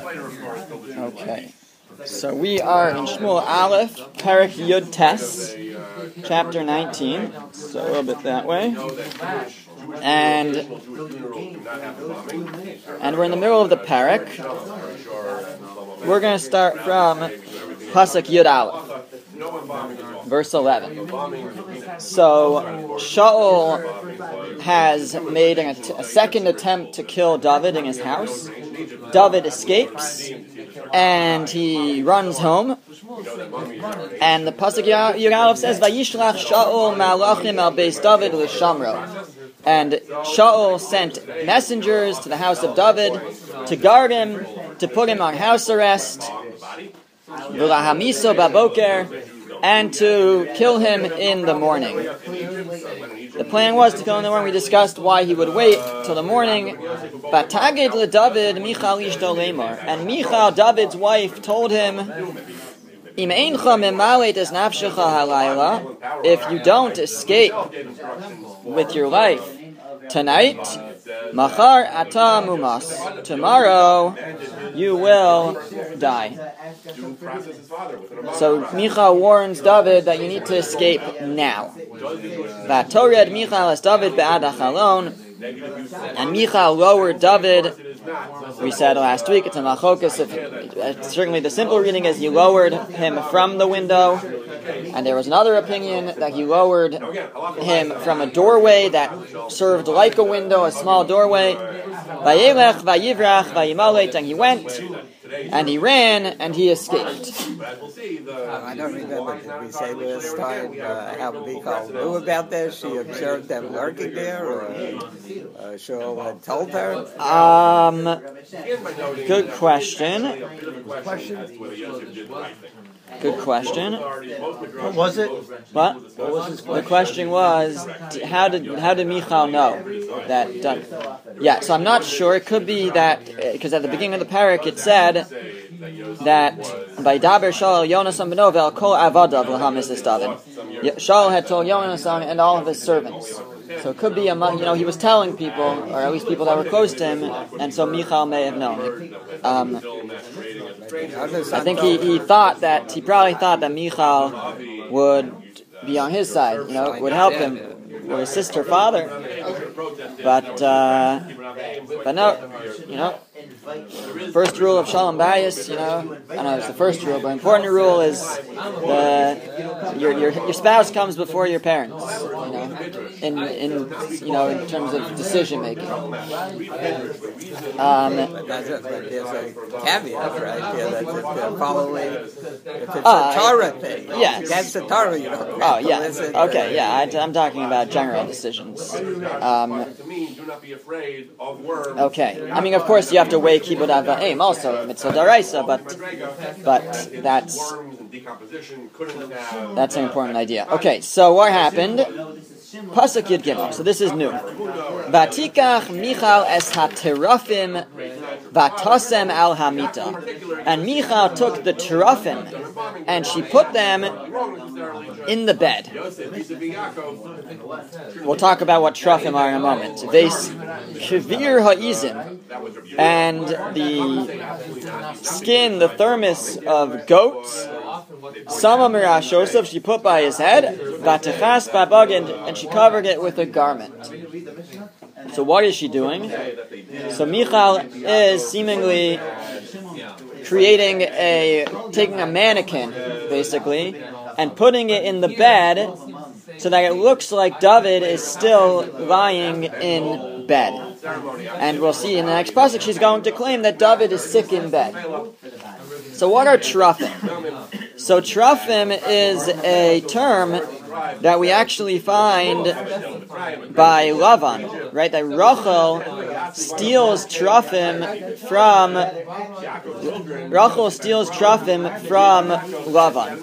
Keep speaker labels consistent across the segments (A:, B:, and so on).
A: Okay. So we are in Shmuel Aleph, Perek Yud Tes, chapter 19. So a little bit that way. And we're in the middle of the Perek. We're going to start from Pasuk Yud Aleph, verse 11. So Shaul has made a second attempt to kill David in his house. David escapes, and he runs home. And the Pasuk Yud Aleph says, "Vayishlach Shaul malachim al beis David l'shamro." And Shaul sent messengers to the house of David to guard him, to put him on house arrest, v'lahamiso baboker, and to kill him in the morning. The plan was to kill him in the morning. We discussed why he would wait till the morning. Batagid leDavid Michal ishto lemor, and Michal, David's wife, told him, Im eincha memalet es nafshecha halayla, if you don't escape with your life tonight, machar ata mumas, tomorrow you will die. So Michal warns David that you need to escape now. Vatored Michal es David be'ad hachalon, and Michal lowered David. We said last week it's a machokas. Certainly the simple reading is you lowered him from the window, and there was another opinion that you lowered him from a doorway that served like a window, a small doorway. Vayelech, vayivrach, vayimalet, and he went, and he ran, and he escaped.
B: I don't remember, did we say last time how Michal knew about this? She observed them lurking there, or Shaul had told her?
A: Good question. Good question.
C: What was it?
A: What?
C: What was his question?
A: The question was, how did Michal know that? Yeah, so I'm not sure. It could be that because at the beginning of the parak it said that by Daber Shaul Yonasan benovel kol avadav lahamis es David. Shaul had told Yonasan and all of his servants. So it could be he was telling people, or at least people that were close to him, and so Michal may have known. I think he probably thought that Michal would be on his side, would help him, would assist her father. But no, first rule of Shalom Bayis, I don't know if it's the first rule, but important rule is your spouse comes before your parents, in terms of decision making.
B: But there's a caveat, right? Yeah, that's following. If it's a Torah thing,
A: yes.
B: That's the Torah, you don't have to listen.
A: Okay, yeah, I'm talking about general decisions. Okay, I mean, of course, you have to weigh Kibud Avayim also, Mitzvah Daraisa, but that's an important idea. Okay, so what happened? Pasuk Yud Gimel. So this is new. Vatikach Michal es haterafim vatasem al hamita. And Michal took the terafim and she put them in the bed. We'll talk about what terafim are in a moment. Veis kivir ha'izim, and the skin, the thermos of goats. Sama mirashosov, she put by his head. Vatechas babagin, and she covered it with a garment. So what is she doing? So Michal is seemingly taking a mannequin, basically, and putting it in the bed so that it looks like David is still lying in bed. And we'll see in the next pasuk she's going to claim that David is sick in bed. So what are terafim? So terafim is a term that we actually find by Lavan, right? That Rachel steals terafim from Lavan.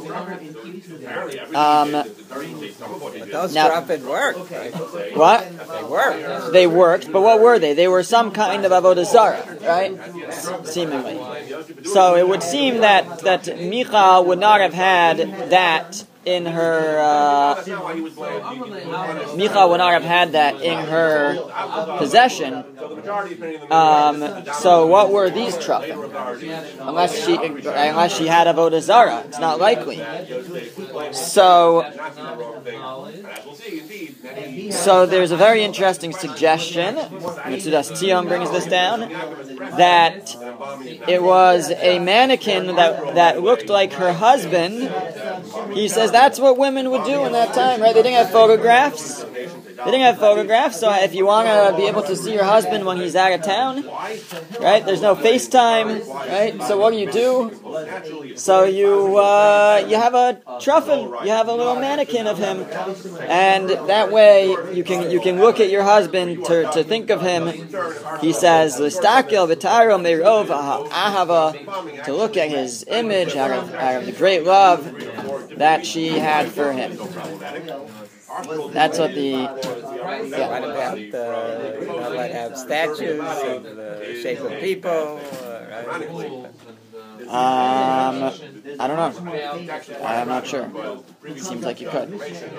B: But those terafim worked, right?
A: What?
B: They worked.
A: They worked, but what were they? They were some kind of avodah zarah, right? Seemingly. So it would seem that Michal would not have had that in her, Michal would not have had that in her possession. So what were these trufim? Unless she had avodah zara, it's not likely. So there's a very interesting suggestion. Mitzudas Tziyom brings this down, that it was a mannequin that looked like her husband. He says that's what women would do in that time, right? They didn't have photographs. So if you want to be able to see your husband when he's out of town, right? There's no FaceTime, right? So what do? So you have a truffin, you have a little mannequin of him, and that way you can look at your husband to think of him. He says l'stakel v'taro meirov ahava, to look at his image out of the great love that she had for him. That's what the.
B: What about what have statues of the shape of people? Right?
A: I don't know. I'm not sure. It seems like you could. You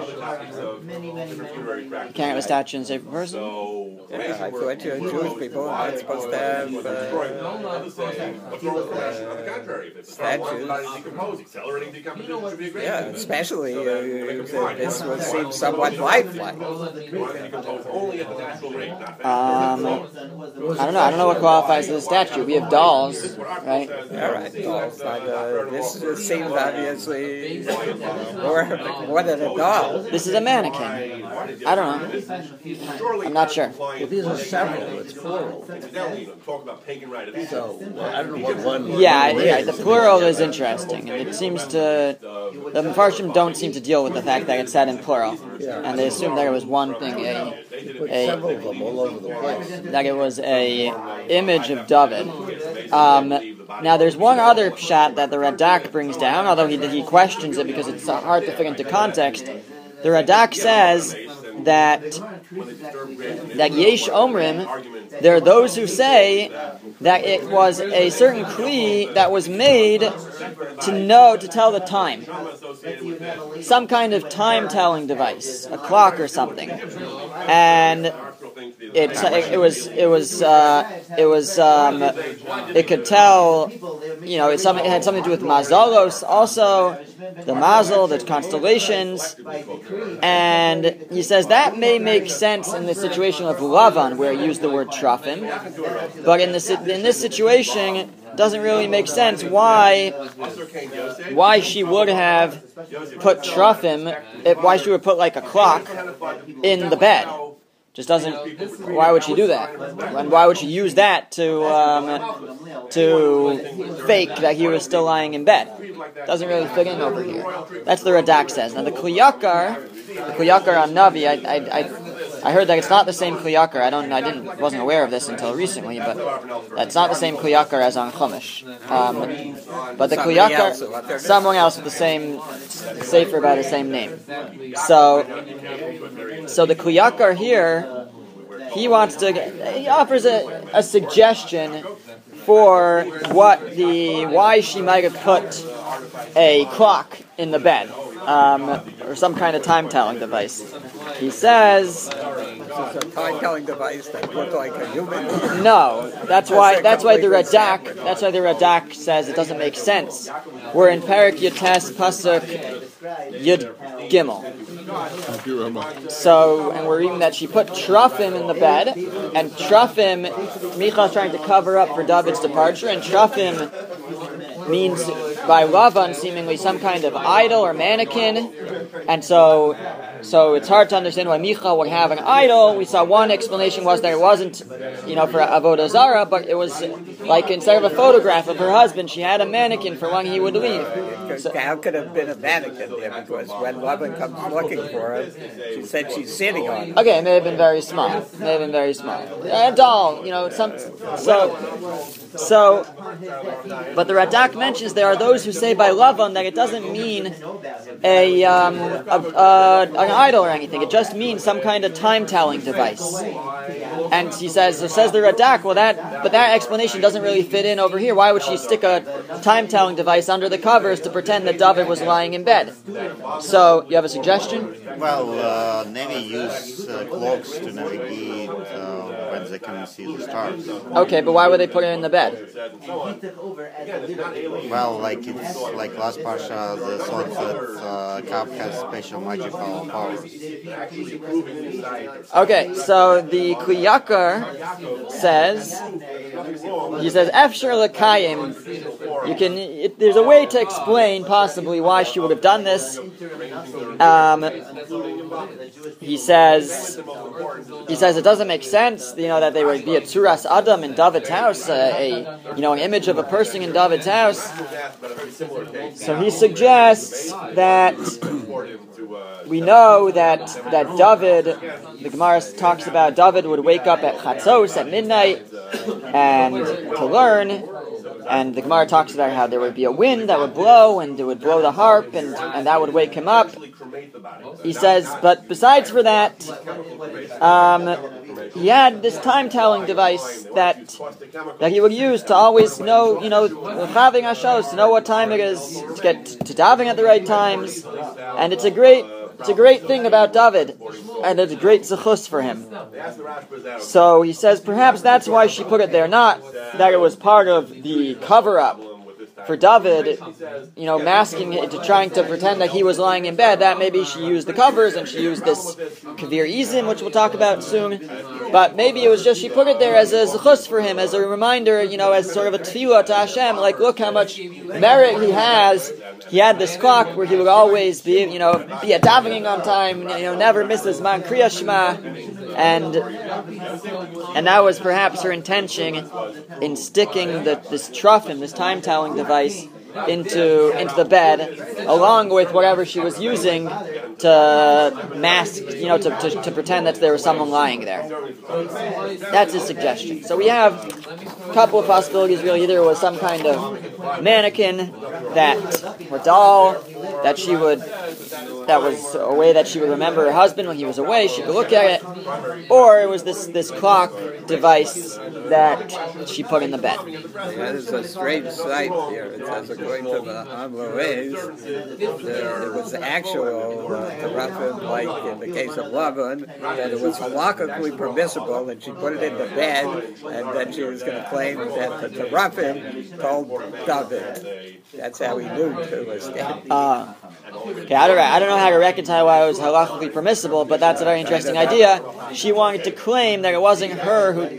A: can't have a statue and save a person?
B: Yeah, I thought Jewish people are not supposed to have statues. Yeah, especially this would seem somewhat lifelike.
A: I don't know. I don't know what qualifies as a statue. We have dolls, right?
B: All right, dolls. This seems obviously more than a doll.
A: This is a mannequin. I don't know. I'm not sure.
C: Well, these are several. It's plural. So I don't know what one.
A: Yeah. The plural is interesting, and it seems to the Mefarshim don't seem to deal with the fact that it's said in plural, and they assume that it was one thing.
C: Several of them all over the place.
A: That it was a image of David. Now, there's one other pshat that the Radak brings down, although he questions it because it's hard to fit into context. The Radak says that Yesh Omrim, there are those who say that it was a certain kli that was made to tell the time. Some kind of time-telling device, a clock or something. And it could tell, it had something to do with mazalos, also the mazel, the constellations, and he says that may make sense in the situation of Lavan, where he used the word trafim, but in this situation, it doesn't really make sense why she would have put trafim, why she would put like a clock in the bed. Just doesn't. Why would she do that? And why would she use that to fake that he was still lying in bed? Doesn't really fit in over here. That's the Radak says. Now the Kliyakar on Navi, I heard that it's not the same Kliyakar. Wasn't aware of this until recently, but that's not the same Kliyakar as on Chumash. But the Kliyakar, someone else with the same sefer by the same name. So the Kliyakar here, he offers a suggestion for why she might have put a clock in the bed, or some kind of time-telling device. He says,
B: a time-telling device that looked like a human.
A: No, that's why the Radak says it doesn't make sense. We're in Perek Yotes Pasuk Yud Gimel. So, and we're reading that she put Trufim in the bed, and Trufim, Michal is trying to cover up for David's departure, and Trufim means by Lavan seemingly some kind of idol or mannequin, and so it's hard to understand why Michal would have an idol. We saw one explanation was that it wasn't, for Avodah Zarah, but it was like instead of a photograph of her husband, she had a mannequin for when he would leave.
B: So, how could it have been a mannequin there? Because when Lavan comes looking for her, she said she's sitting on it.
A: Okay, it may have been very small. A doll, but the Radak mentions there are those who say by Lavan that it doesn't mean an an idol or anything. It just means some kind of time-telling device. And he says the Radak, well, that explanation doesn't really fit in over here. Why would she stick a time-telling device under the covers to pretend that David was lying in bed? So, you have a suggestion?
D: Well, Navy use clocks to navigate when they can see the stars.
A: Okay, but why would they put it in the bed?
D: Well, like last Parsha, the thought that Cap has special magical powers.
A: Okay, so the Kli Yakar says, Efshar L'Kayim, there's a way to explain possibly why she would have done this. He says it doesn't make sense, that they would be a Tzuras Adam in David's house, an image of a person in David's house. So he suggests that we know that David, the Gemara talks about David would wake up at Chatzos at midnight and to learn. And the Gemara talks about how there would be a wind that would blow, and it would blow the harp, and that would wake him up. He says, but besides for that, he had this time-telling device that he would use to always know, having Hashos, to know what time it is, to get to davening at the right times. And it's a great thing about David, and it's a great zechus for him. So he says perhaps that's why she put it there, not that it was part of the cover-up for David, masking it, trying to pretend that he was lying in bed. That maybe she used the covers and she used this Kavir Izim, which we'll talk about soon. But maybe it was just she put it there as a zechus for him, as a reminder, as sort of a tefillah to Hashem, like look how much merit he has. He had this clock where he would always be at davening on time, never misses Man Kriya Shema, and that was perhaps her intention in sticking this trufim, this time-telling device, into the bed, along with whatever she was using to mask, to pretend that there was someone lying there. That's his suggestion. So we have a couple of possibilities, really. Either it was some kind of mannequin or doll that was a way that she would remember her husband when he was away, she could look at it, or it was this clock device that she put in the bed.
B: That is a strange sight here. It says, according to the Amloes, there was actual terafim, like in the case of Lavan, that it was halakhically permissible, and she put it in the bed, and then she was going to claim that the terafim told David. That's how he knew to stand.
A: Okay, I don't know how to reconcile why it was halachically permissible, but that's a very interesting idea. She wanted to claim that it wasn't her who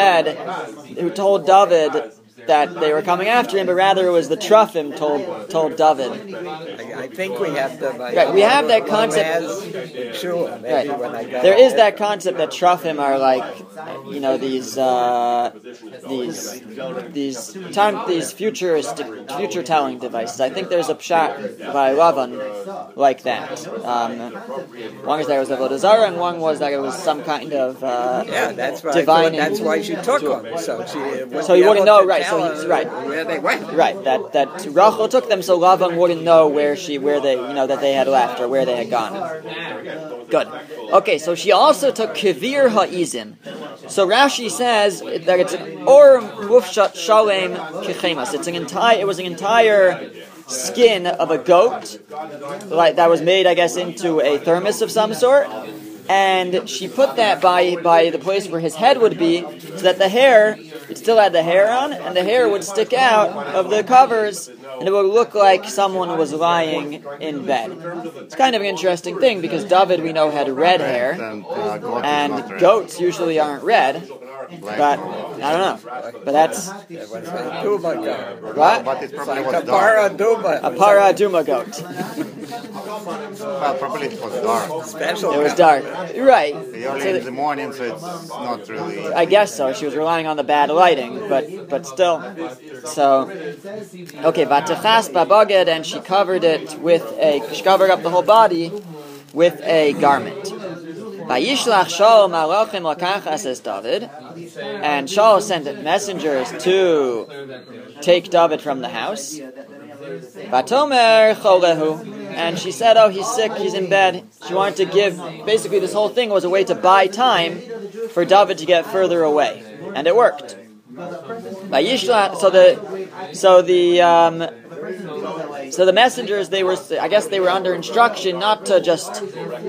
A: told David that they were coming after him, but rather it was the Trufim told David.
B: I think we have to.
A: Right, we have that concept. Right. There is that concept that Trufim are like, these future telling devices. I think there's a pshat by Lavan like that. One is that it was Avodah Zarah, and one was that it was some kind of
B: that's right.
A: divine.
B: That's why she took them. So
A: you wouldn't know, right? So he's right.
B: Where they went.
A: Right. That Rachel took them, so Lavan wouldn't know where they that they had left or where they had gone. Good. Okay, so she also took Kavir Ha'izim. So Rashi says that it's or Mufshat Shalem Kechemas. It was an entire skin of a goat, like that was made, I guess, into a thermos of some sort. And she put that by the place where his head would be, so that it still had the hair on, and the hair would stick out of the covers, and it would look like someone was lying in bed. It's kind of an interesting thing, because David, we know, had red hair, and goats usually aren't red. But I don't know. But that's
B: a Duma goat.
A: What?
D: But it probably
B: Like
D: was
B: a Para
D: dark.
B: Duma.
A: A Para Duma goat.
D: Well, probably it was dark.
B: Special.
A: It was dark. Right.
D: Early in the morning, so it's not really...
A: I guess so. She was relying on the bad lighting, but still. So, okay, Vatachas Babaged, and she covered up the whole body with a garment. Vayishlach Shaul malachim lakachas, says David, and Shaul sent messengers to take David from the house. Vatomer cholehu, and she said, "Oh, he's sick. He's in bed." She wanted to give. Basically, this whole thing was a way to buy time for David to get further away, and it worked. So the messengers, I guess they were under instruction not to just,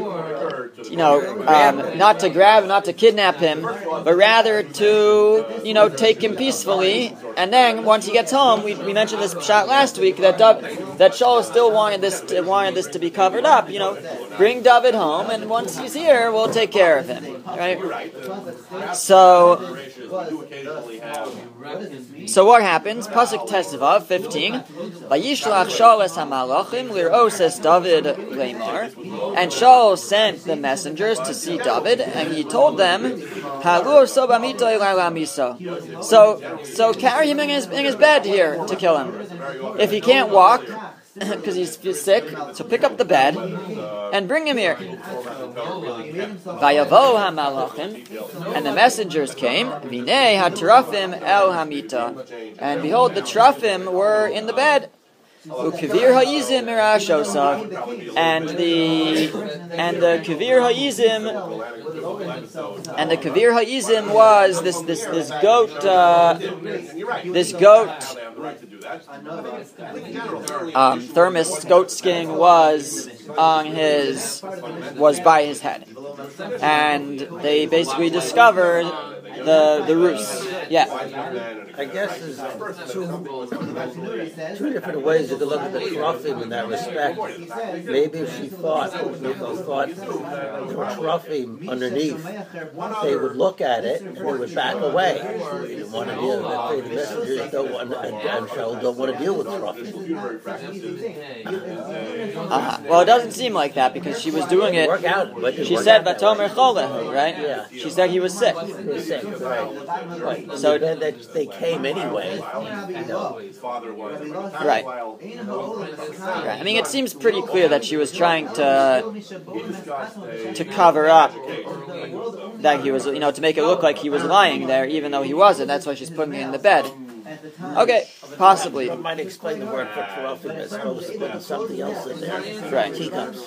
A: not to grab, not to kidnap him, but rather to, take him peacefully. And then once he gets home, we mentioned this shot last week that Shaul still wanted this to be covered up. Bring David home, and once he's here, we'll take care of him. Right? So what happens? Pasuk Tesvav 15. Vayishlach Shaul es hamalachim lir'os es David leimar, and Shaul sent the messengers to see David, and he told them, Halur sobamito ilala misa. So carry him in his bed here to kill him. If he can't walk, because he's sick, so pick up the bed and bring him here. Vayavo hamalachim, and the messengers came. Vinei hatrafim el hamita, and behold, the trafim were in the bed. Ukavir ha'izim mirashosav, and the kavir ha'izim was this goat. Thermos goat skin was by his head, and they basically discovered the ruse. Yeah.
C: I guess there's two different ways you could look at the Trufim in that respect. Maybe if she thought there were Trufim underneath, they would look at it and they would back away. They didn't want to deal with it. The messengers don't want to deal with Trufim.
A: Well, it doesn't seem like that because she was doing it. She said Vatomer Choleh, right?
C: Yeah.
A: She said he was sick.
C: He was sick, right.
A: So
C: they came anyway.
A: Right. I mean, it seems pretty clear that she was trying to cover up that he was, to make it look like he was lying there, even though he wasn't. That's why she's putting him in the bed. Okay, possibly.
C: I might explain the word for Trufim as opposed to putting something else in there.
A: Right.
C: Teacups.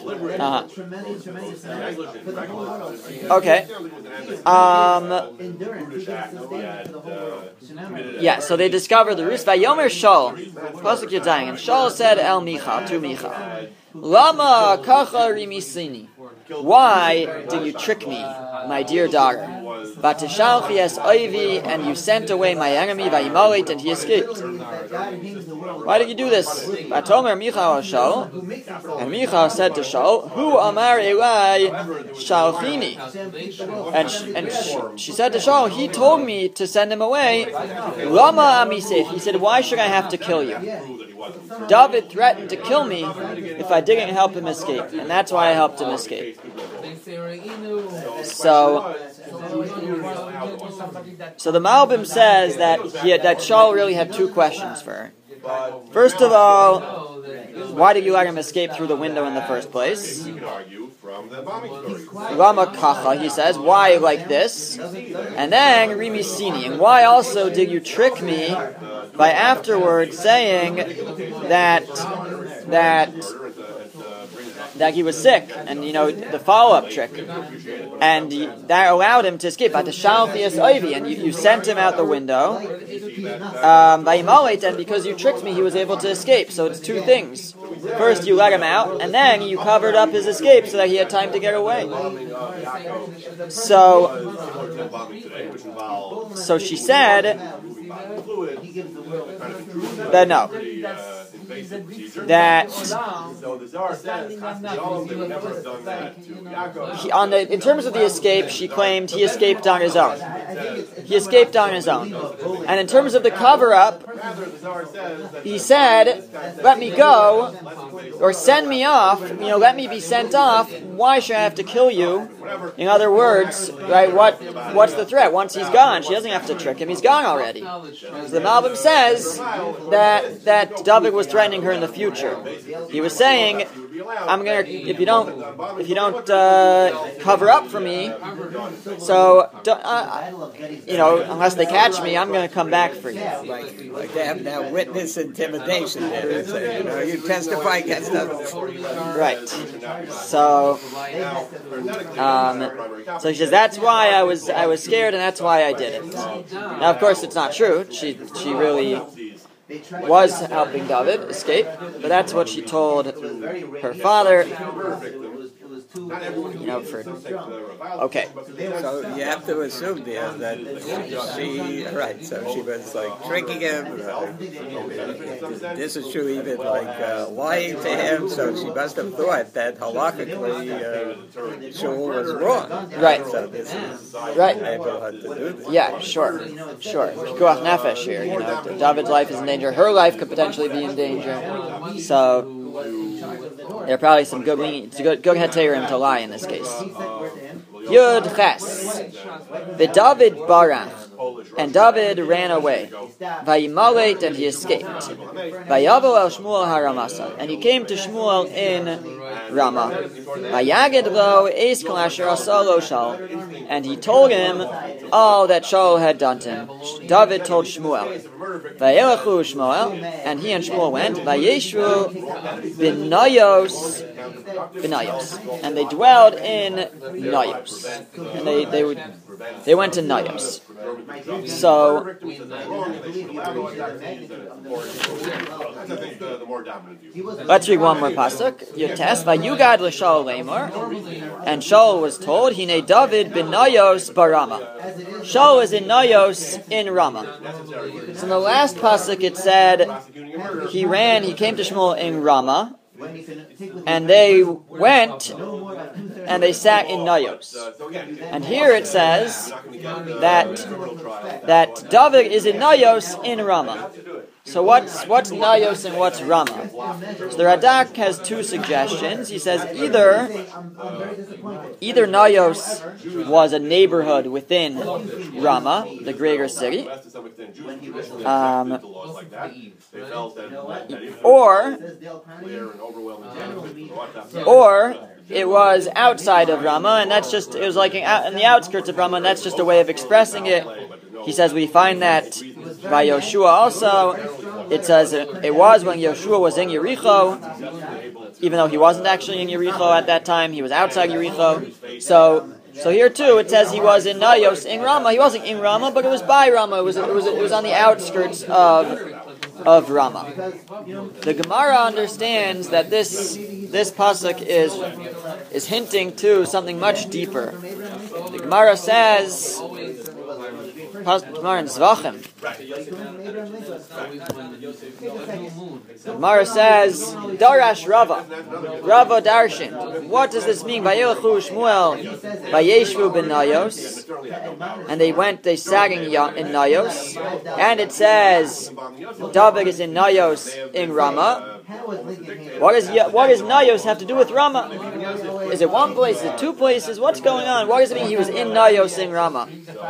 A: Okay. Yeah, so they discovered the ruse. Vayomer Shaul, Pasuk Yadayim, and Shaul said El Micha, to Micha, Lama kacha rimisini. Why did you trick me, my dear daughter? Vatishalchi es oivi, and you sent away my enemy, Vayimalit, and he escaped. Why did you do this? Vatomer Micha Shaul, and Micha said to Shaul, Hu amar elai shalchini. And she said to Shaul, he told me to send him away. Lama amisef. He said, why should I have to kill you? David threatened to kill me if I didn't help him escape, and that's why I helped him escape. So the Malbim says that Shaul really had two questions for her. First of all, why did you let him escape through the window in the first place? Lama kacha, he says, why like this? And then rimisini, and why also did you trick me by afterwards saying that he was sick, and the follow-up trick, and that allowed him to escape. And you sent him out the window, and because you tricked me, he was able to escape. So it's two things. First, you let him out, and then you covered up his escape so that he had time to get away. So she said that no. That in terms of the escape, she claimed he escaped on his own. He escaped on his own. And in terms of the cover-up, he said, let me go, or send me off, let me be sent off. Why should I have to kill you? In other words, right? What's the threat? Once he's gone, she doesn't have to trick him. He's gone already. So the Malbim says that David was threatening her in the future. He was saying, "I'm gonna if you don't cover up for me, so unless they catch me, I'm gonna come back for you."
B: Like they have now witness intimidation there. So, you testify against us.
A: Right. So she says that's why I was scared and that's why I did it. Now, of course, it's not true. She really was helping David escape, but that's what she told her father. Okay.
B: So you have to assume there that she was like tricking him. This is true, even like lying to him. So she must have thought that halakhically Shaul was wrong.
A: Right.
B: So this is
A: right.
B: able her to do this.
A: Yeah, sure. Pikuach nefesh here. David's life is in danger. Her life could potentially be in danger. So there are probably some good heterim to lie in this case. Yud Ches. The David barach, and David ran away. Vayimalet, and he escaped. Vayavo el Shmuel haramasa, and he came to Shmuel in Ramah. Vayaged lo eis kol asher asa lo Shaul, and he told him all that Shaul had done to him. David told Shmuel. Vayelachu Shmuel, and he and Shmuel went. Vayeshu binayos, and they dwelled in Nayos. And they went to Nayos. So let's read one more pasuk. Yotes vayugad l'Shaul lemor, and Shaul was told, Hine David bin Nayos barama. Shaul is in Nayos in Ramah. So in the last pasuk it said he came to Shmuel in Ramah, and they went and they sat in Nayos. And here it says that David is in Nayos in Ramah. So what's Nayos and what's Ramah? So the Radak has two suggestions. He says either Nayos was a neighborhood within Ramah, the greater city, or it was outside of Ramah, and it was like in the outskirts of Ramah, and that's just a way of expressing it. He says we find that by Yoshua also. It says it was when Yoshua was in Yericho, even though he wasn't actually in Yericho at that time, he was outside Yericho. So here too, it says he was in Nayos in Ramah. He wasn't in Ramah, but it was by Ramah. It was on the outskirts of Ramah. The Gemara understands that this pasuk is hinting to something much deeper. The Gemara says, Gemara in Zvachim. Gemara says, Darash Rava Darshin. What does this mean? Vayelachu Shmuel, Vayeshvu ben Nayos, and they sat in Nayos, and it says David is in Nayos in Ramah. What does Nayos have to do with Ramah? Is it one place? Is it two places? What's going on? What does it mean he was in Nayos in Ramah?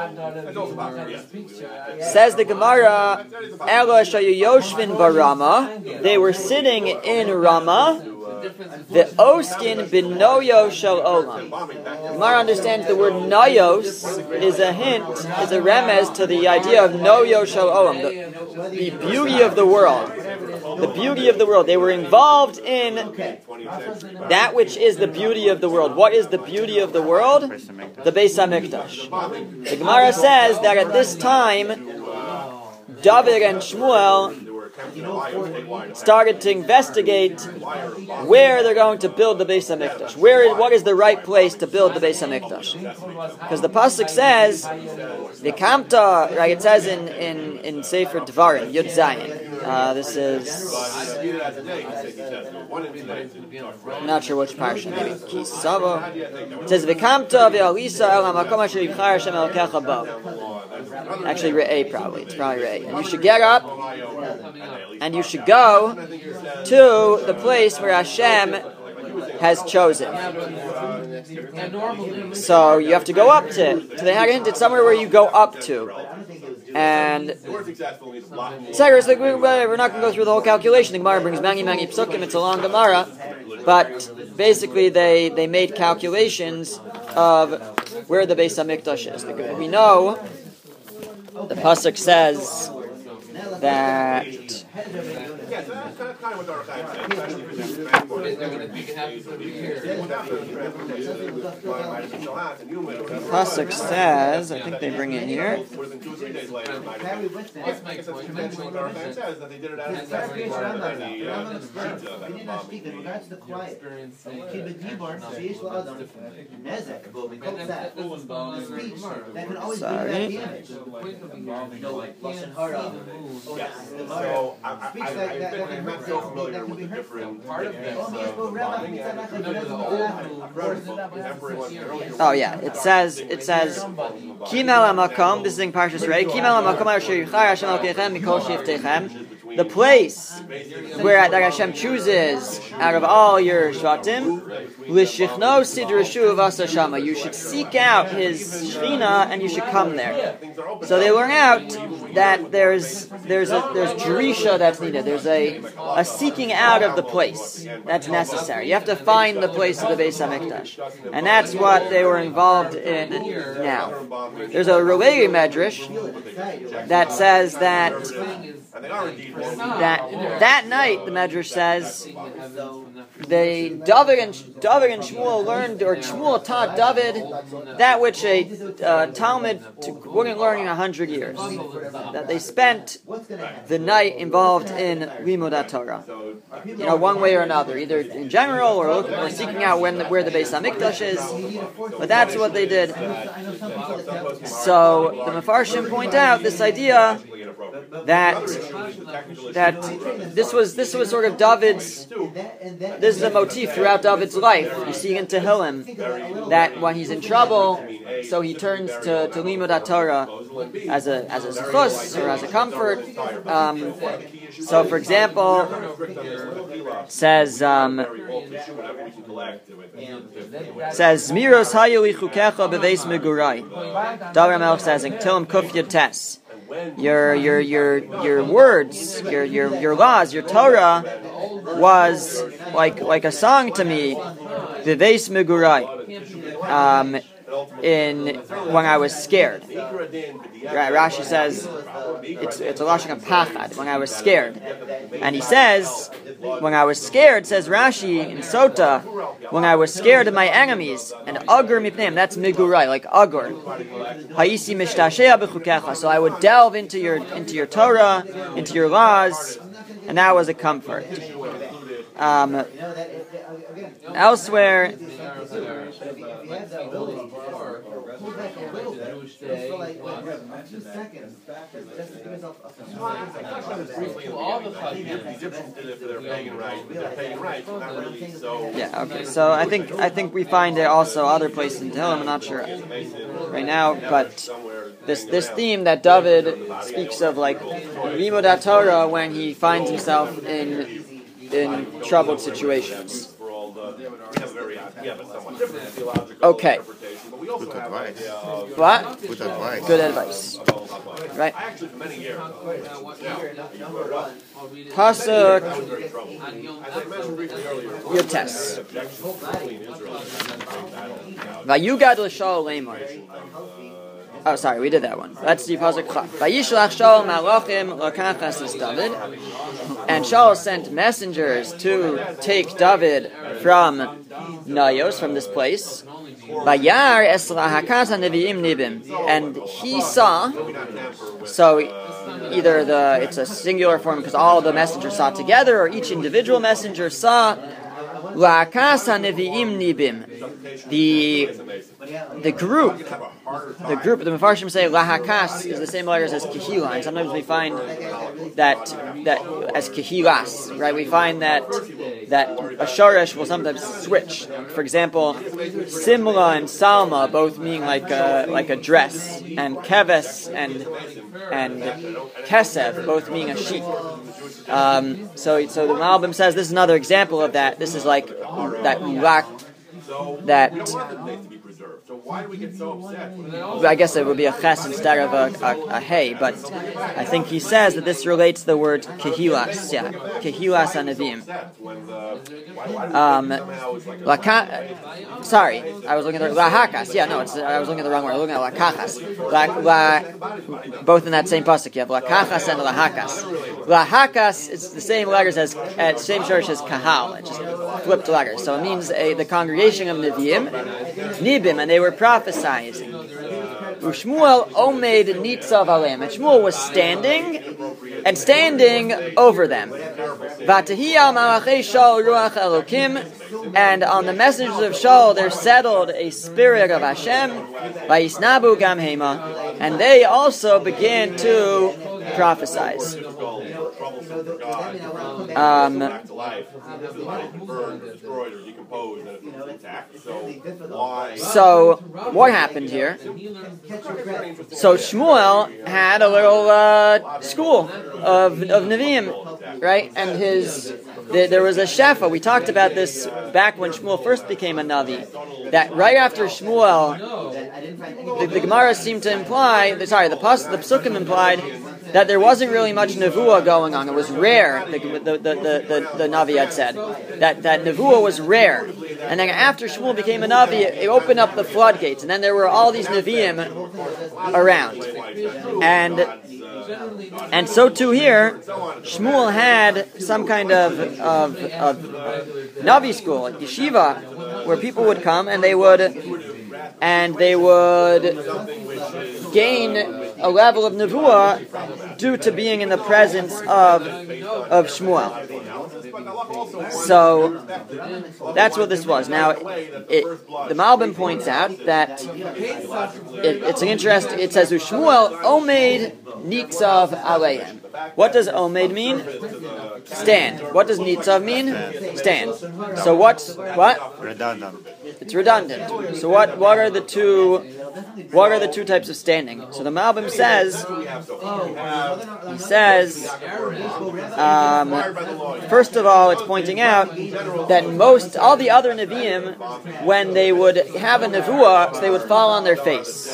A: Says the Gemara, Ela shayu yoshvin barama. They were sitting in Ramah. The oskin bin noyo shel olam. Gemara understands the word noyos is a hint, is a remez to the idea of noyo shel olam, the beauty of the world. The beauty of the world. They were involved in that which is the beauty of the world. What is the beauty of the world? The Beis HaMikdash. The Gemara says that at this time, David and Shmuel started to investigate where they're going to build the Beis HaMikdash. What is the right place to build the Beis HaMikdash? Because the pasuk says, the Kamta, right? It says in Sefer Devarim, Yud Zayin. This is, I'm not sure which parsha. Maybe Kisavo. It says, "V'kamta ve'alisa el hamakom asher yibchar Hashem Elokecha bo." Actually, Re'eh probably. It's probably Re'eh. And you should get up and you should go to the place where Hashem has chosen. So you have to go up to the Hagahint. It's somewhere where you go up to. And Seger, like, we're not going to go through the whole calculation. The Gemara brings mangi psukim. It's a long Gemara, but basically they made calculations of where the Beis Hamikdash is. We know the pasuk says that pasuk says, I think they bring it here. Sorry.
E: So I'm not so familiar with the different part of this.
A: Oh yeah, it says Kimel HaMakom. This is in Parshas Rei. Kimel HaMakom Asher Yichar Hashem Elokeichem Mikol Shiftechem. The place where that Hashem chooses out of all your shvatim, l'shichno sidra shuv asa shama. You should seek out His shechina and you should come there. So they learn out that there's jerisha that's needed. There's a seeking out of the place that's necessary. You have to find the place of the Beis Hamikdash, and that's what they were involved in. Now, there's a related medrash that says that night, the Medrash says, David and Shmuel learned, or Shmuel taught David that which a Talmud wouldn't learn in 100 years. That they spent the night involved in Limud Torah, one way or another, either in general or seeking out where the Beis Hamikdash is. But that's what they did. So the Mefarshim point out this idea that this was sort of David's. This is a motif throughout David's life. You see in Tehillim that when he's in trouble, so he turns to Limud Torah as a zechus or as a comfort. So, for example, says Zmiros Hayu Lichukecha Beveis Megurai. David Melch says in Tehillim Kuf Yud Tes. Your words, your laws, your Torah was like a song to me, Viveis Megurai, when I was scared. Right, Rashi says it's a lashon of pachad, when I was scared. And he says, when I was scared, says Rashi in Sota, when I was scared of my enemies, and agur mipneim, that's migurai, like agur. Ha'isi mishtashea b'chukecha, so I would delve into your Torah, into your laws, and that was a comfort. Elsewhere, yeah, okay. So I think we find it also other places in Tehillim. I'm not sure right now, but this theme that David speaks of, like Limud Torah, when he finds himself in troubled situations. Okay.
D: Good advice.
A: What?
D: Good advice.
A: Good advice. Right. Pasuk Yud Tes. Vayugad l'Shaul Lemar. Oh, sorry, we did that one. Let's do pasuk Chaf. Vayishlach Shaul malachim lokachas es David, and Shaul sent messengers to take David from Nayos, from this place. Vayar es lahakas haneviim nibim, and he saw. So either it's a singular form because all the messengers saw together, or each individual messenger saw. Lahakas haneviim nibim, the group, the Mefarshim say lahakas is the same letters as kehila, and sometimes we find that as kehilas, right? We find that a shoresh will sometimes switch. For example, simla and salma both mean like a dress, and keves and kesev both mean a sheep. So the Malbim says this is another example of that. This is like that that.
E: So why do we get so upset?
A: I guess it would be a ches instead of a hey, but I think he says that this relates to the word kehilas, kehilas anavim. Sorry, I was looking at the lahakas. Yeah, no, I was looking at the wrong word. I was looking at lakachas. Both in that same pasuk, you have lakachas and lahakas. Lahakas is the same letters as same church as kahal. It just flipped letters. So it means the congregation of Nevi'im, Nibim, and they were prophesying. Shmuel omed nitzav aleim, and Shmuel was standing over them. V'tahi al malachei Shaul ruach Elokim, and on the messengers of Shaul there settled a spirit of Hashem. Vayisnabu gam hema, and they also began to prophesy. So what happened here? So Shmuel had a little school of Nevi'im, right? And there was a shefa. We talked about this back when Shmuel first became a Navi. That right after Shmuel, the Gemara seemed to imply. The Psukim implied that there wasn't really much nevuah going on. It was rare. The Navi had said that nevuah was rare. And then after Shmuel became a Navi, it opened up the floodgates, and then there were all these Nevi'im around. And so too here, Shmuel had some kind of Navi school, yeshiva, where people would come and they would gain a level of nevuah due to being in the presence of Shmuel. So that's what this was. Now, the Malbim points out that it's an interesting. It says Shmuel omed nitzav aleim. What does omed mean? Stand. What does nitzav mean? Stand. So what?
D: Redundant.
A: It's redundant. So what are the two? What are the two types of standing? So the Malbim says, first of all, it's pointing out that all the other Nevi'im, when they would have a nevuah, so they would fall on their face.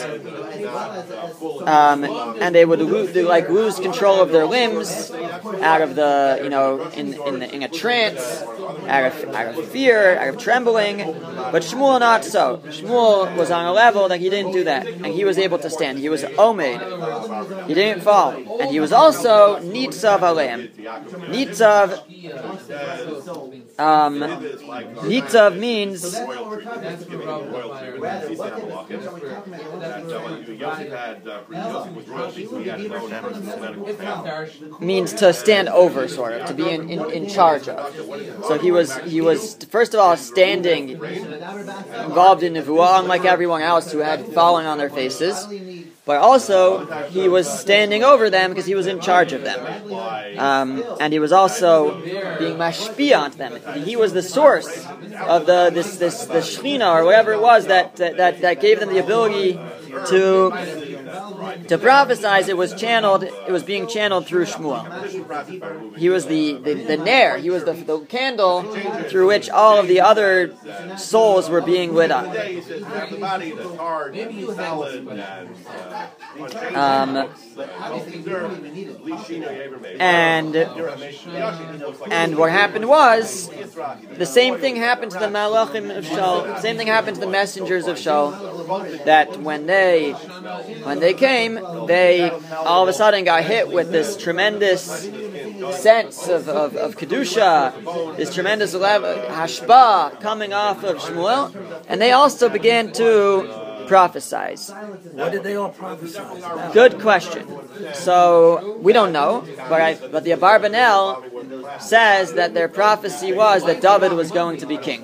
A: And they would lose control of their limbs out of in a trance, out of fear, out of trembling. But Shmuel not so. Shmuel was on a level that he didn't do that, and he was able to stand. He was omed. He didn't fall, and he was also nitzav aleim. Nitzav means to stand over, sort of, to be in charge of. So he was first of all standing, involved in nevuah, unlike everyone else who had fallen on their faces. But also, he was standing over them because he was in charge of them. And he was also being mashpia on them. He was the source of the Shechina, or whatever it was, that gave them the ability to prophesize. It was being channeled through Shmuel. He was the nair, he was the candle through which all of the other souls were being lit up. And what happened was, the same thing happened to the Malachim of Shaul, same thing happened to the messengers of Shaul, that when they came, they all of a sudden got hit with this tremendous sense of Kedusha, this tremendous hashpah coming off of Shmuel, and they also began to prophesize.
C: What did they all prophesy about?
A: Good question. So we don't know, but the Abarbanel says that their prophecy was that David was going to be king.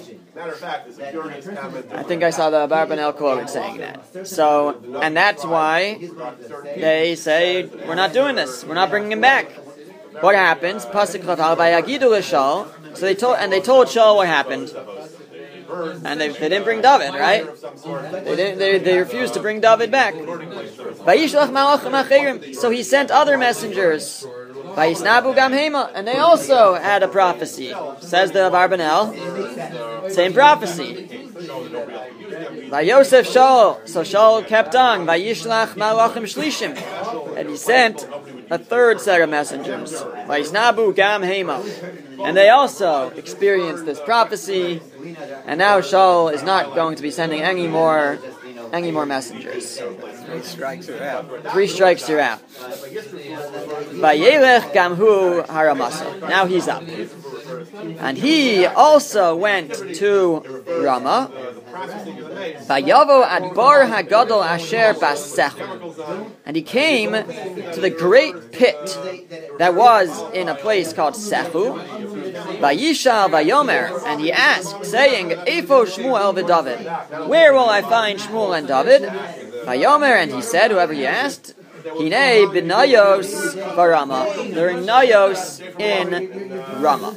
A: I think I saw the Abarbanel quoted saying that. So, and that's why they say we're not doing this. We're not bringing him back. What happens? Pasuk Chatal Vayagidu l'Shaul. So they told Shaul what happened. And they didn't bring David, right? They refused to bring David back. So he sent other messengers Vayisnabu gam hema, and they also had a prophecy. Says the Abarbanel, same prophecy. Vayosef Shaul, so Shaul kept on. Vayishlach malachim shlishim, and he sent a third set of messengers. Vayisnabu gam hema, and they also experienced this prophecy. And now Shaul is not going to be sending any more messengers.
B: 3 strikes are out.
A: 3 strikes you're out. Vayelech gamhu haramasa. Now he's up. And he also went to Ramah. Vayavo ad bar hagadol asher basechel. And he came to the great pit that was in a place called Sechu. Vayishal vayomer, and he asked, saying, Eifo Shmuel v'David, where will I find Shmuel and David? Vayomer, and he said, whoever he asked, Hine b'Nayos v'Rama, they're in Nayos in Ramah.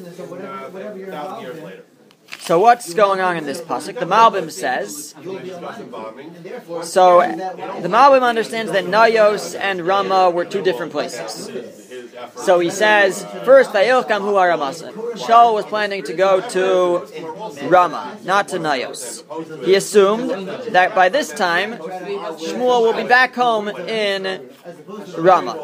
A: So what's going on in this pasuk? The Malbim says, so the Malbim understands that Nayos and Ramah were 2 different places. So he says, first, Shaul was planning to go to Ramah, not to Nayos. He assumed that by this time, Shmuel will be back home in Ramah.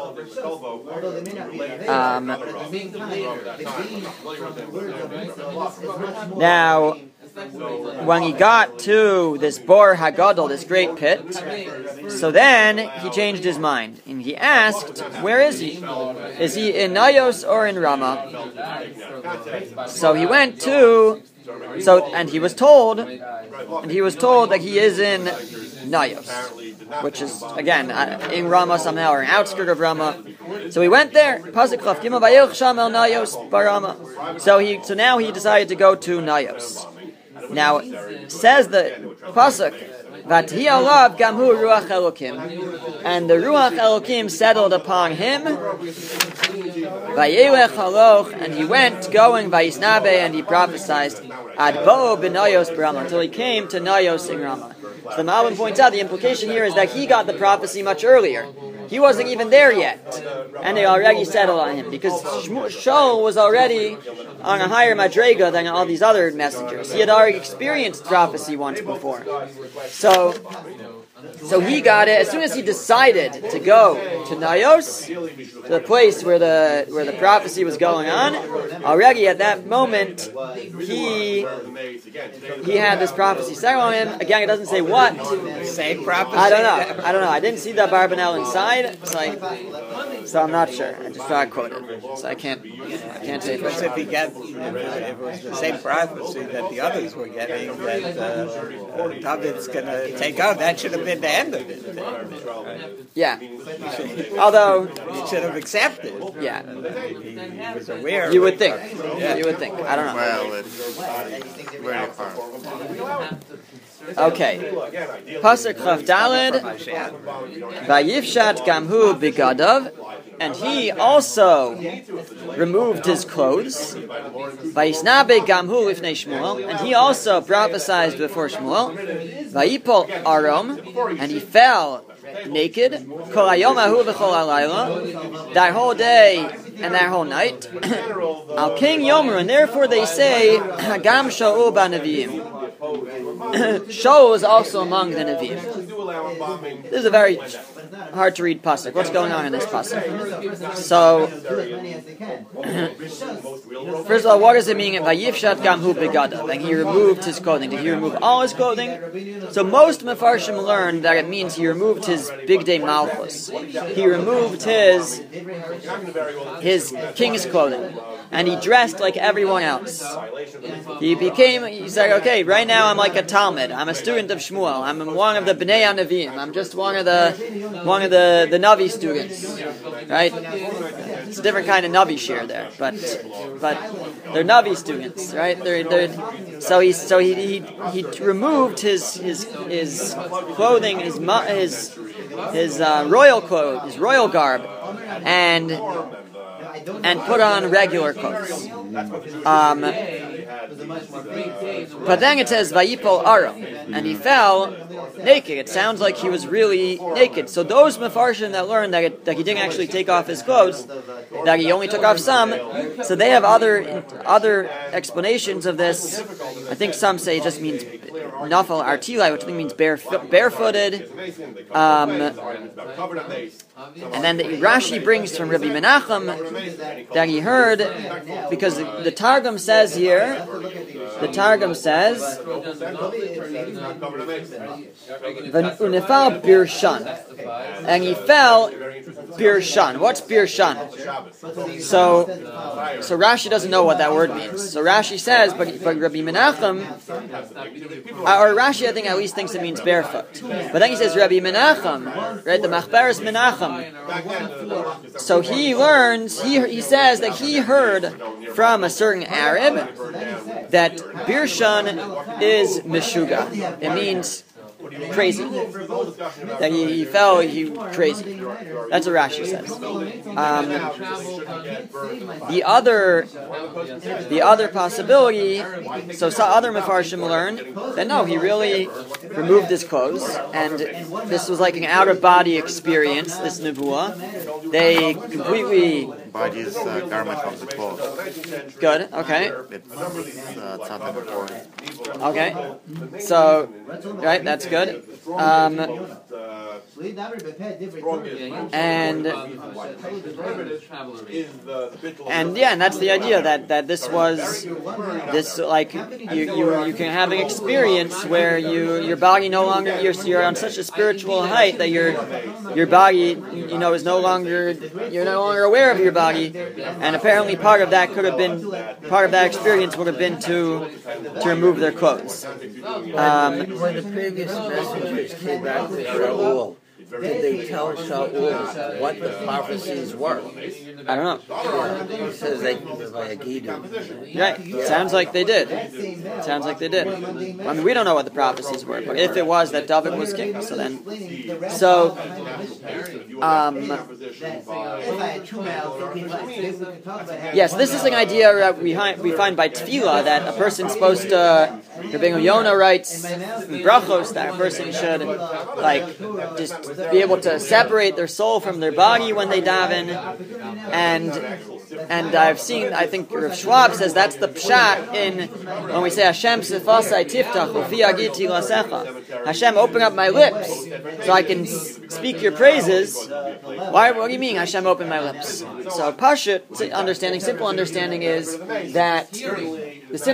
A: Now, when he got to this Bor Hagadol, this great pit, so then he changed his mind and he asked, "Where is he? Is he in Nayos or in Ramah?" So he went to, and he was told that he is in Nayos, which is again in Ramah somehow, or an outskirt of Ramah. So he went there. So now he decided to go to Nayos. Now, says the pasuk, "V'tihi alav gamhu ruach Elokim," and the ruach Elokim settled upon him. Vayelech haloch, and he went going vayisnabe, and he prophesied ad bo b'Nayos b'Ramah, until he came to Nayos in Ramah. So the Malbim points out the implication here is that he got the prophecy much earlier. He wasn't even there yet, and they already settled on him, because Shaul was already on a higher madrega than all these other messengers. He had already experienced prophecy once before. So he got it as soon as he decided to go to Nayos, to the place where the prophecy was going on. Already at that moment, he had this prophecy settled on him. Again, it doesn't say what.
B: Same prophecy?
A: I don't know. I didn't see the Barbanel inside, so I'm not sure. I just got quoted, so I can't say for sure.
B: If it was the same prophecy that the others were getting, that David's going to take out, that should have been the end of it.
A: Yeah. Although
B: he should have accepted.
A: Yeah.
B: He was aware.
A: You would think. Yeah. You would think. I don't know.
D: Well, it's very hard.
A: Okay. Pasuk Chav Daled. Vayifshat gamhu bigadav, and he also removed his clothes. Vayisnabe gamhu lifnei Shmuel, and he also prophesied before Shmuel. Vayipol arom, and he fell naked. Kol hayom ahu v'chol halayla, that whole day and that whole night. Al king Yomer, and therefore they say Gam Shaul b'Neviim. Shaul is also among the Nevi'im. This is a very hard to read pasuk. What's going on in this pasuk? So, first of all, what does it mean? Vayifshat gamhu begadav, and he removed his clothing. Did he remove all his clothing? So most Mefarshim learned that it means he removed his bigdei malchus. He removed his king's clothing, and he dressed like everyone else. He said, okay, right now I'm like a Talmud. I'm a student of Shmuel. I'm one of the Bnei HaNevi'im. I'm just one of the Navi students, right? It's a different kind of Navi share there, but they're Navi students, right? So he removed his clothing, his royal clothes, his royal garb, and and put on regular clothes. But then it says Vayipol Aro, and he fell naked. It sounds like he was really naked. So those Mefarshim that learned that he didn't actually take off his clothes, that he only took off some, so they have other explanations of this. I think some say it just means Nafal Artilai, which I think means barefooted. And then the Rashi brings from Rabbi Menachem that he heard, because the Targum says here, Unifal Birshan, and he fell Birshan. What's Birshan? So Rashi doesn't know what that word means. So Rashi says, but Rabbi Menachem, or Rashi I think at least thinks it means barefoot. But then he says Rabbi Menachem, right? The Machberes Menachem. So he learns, he says that he heard from a certain Arab that Birshan is Meshuga. It means crazy. That he fell, crazy. That's what Rashi says. The other possibility, so some other Mefarshim learned that no, he really removed his clothes, and this was like an out-of-body experience, this Nevuah. They completely...
D: Body is garment of the clothes.
A: Good, okay.
D: It's something important.
A: Okay. So, right, that's good. And that's the idea that this like you can have an experience where your body no longer you're on such a spiritual height that your body is no longer you're no longer aware of your body, and apparently part of that experience would have been to remove their clothes.
C: When the previous messengers came back to Shaul, did they tell Shaul what the prophecies were?
A: I don't know.
C: Yeah, it says they by Agidu.
A: Right. Sounds like they did. I mean, we don't know what the prophecies were, but if it was that David was king, yes, this is an idea that we find by Tefillah, that a person's supposed to, Rabbi Yonah writes in Brachos that a person should just be able to separate their soul from their body when they daven, and I think Rav Schwab says that's the pshat in when we say Hashem sefasai tiftach ufi agiti lasecha. Hashem, open up my lips so I can speak your praises. What do you mean Hashem open my lips? So Pashut simple understanding is that it's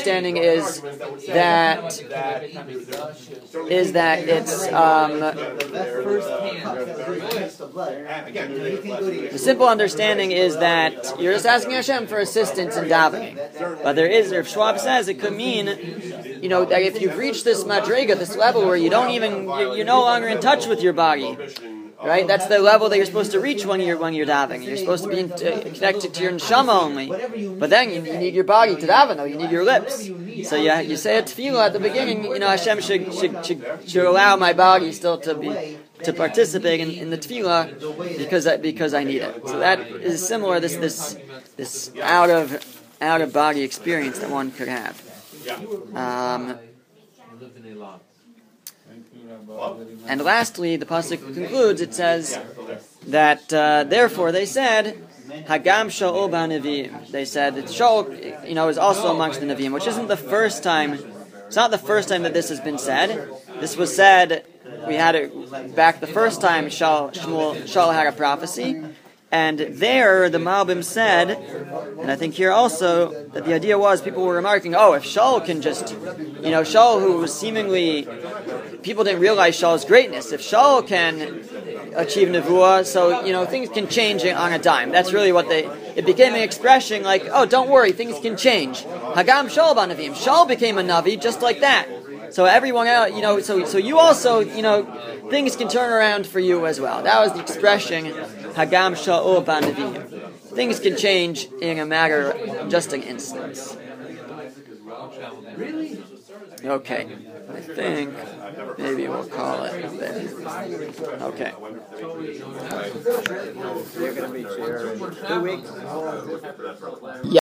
A: the simple understanding is that you're just asking Hashem for assistance in davening. But Rav Schwab says it could mean, that if you've reached this madrega, this level where you're no longer in touch with your body, right? That's the level that you're supposed to reach when you're davening. You're supposed to be connected to your neshama only. But then you need your body to daven, though. You need your lips. So you say a tefillah at the beginning. Hashem should allow my body still to participate in the tefillah because I need it. So that is similar. This out of body experience that one could have. And lastly, the pasuk concludes. It says that therefore they said, "Hagam Shaul ba'Neviim." They said that Shaul, is also amongst the Neviim, which isn't the first time. It's not the first time that this has been said. This was said. We had it back the first time Shaul had a prophecy. And there, the Malbim said, and I think here also, that the idea was people were remarking, if Shaul can just, Shaul, who was seemingly, people didn't realize Shaul's greatness. If Shaul can achieve Nevuah, so, things can change on a dime. That's really what it became an expression like, don't worry, things can change. Hagam Shaul ba'Neviim. Shaul became a Navi just like that. So everyone else, so you also, things can turn around for you as well. That was the expression, Hagam Shaul ba'Neviim. Things can change in a matter of just an instance. Okay, I think maybe we'll call it there. Okay.
B: You're going to be here in 2 weeks?